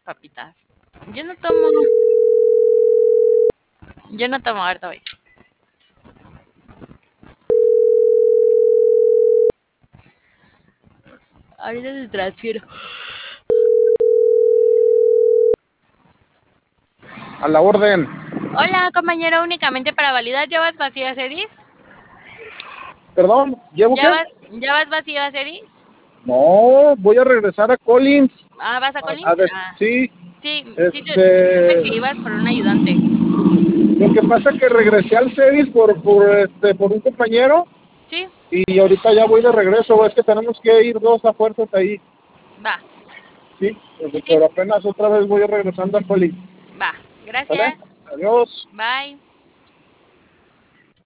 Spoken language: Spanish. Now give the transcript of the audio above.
papitas. Yo no tomo. Yo no tomo, ahorita voy. Ahorita te transfiero. A la orden. Hola, compañero, únicamente para validar, ¿llevas vacías, Edis? Perdón, ¿llevo qué? ¿Llevas vacías, Edis? No, voy a regresar a Collins. Ah, ¿vas a Collins? Ah, Sí, sí, sí, supe que ibas por un ayudante. lo que pasa es que regresé al CEDIS por un compañero Sí, y ahorita ya voy de regreso. Es que tenemos que ir dos a fuerzas ahí. va. Sí, Sí, sí, pero apenas otra vez voy regresando a Collins. va. ¿Vale? Gracias. Adiós. Bye.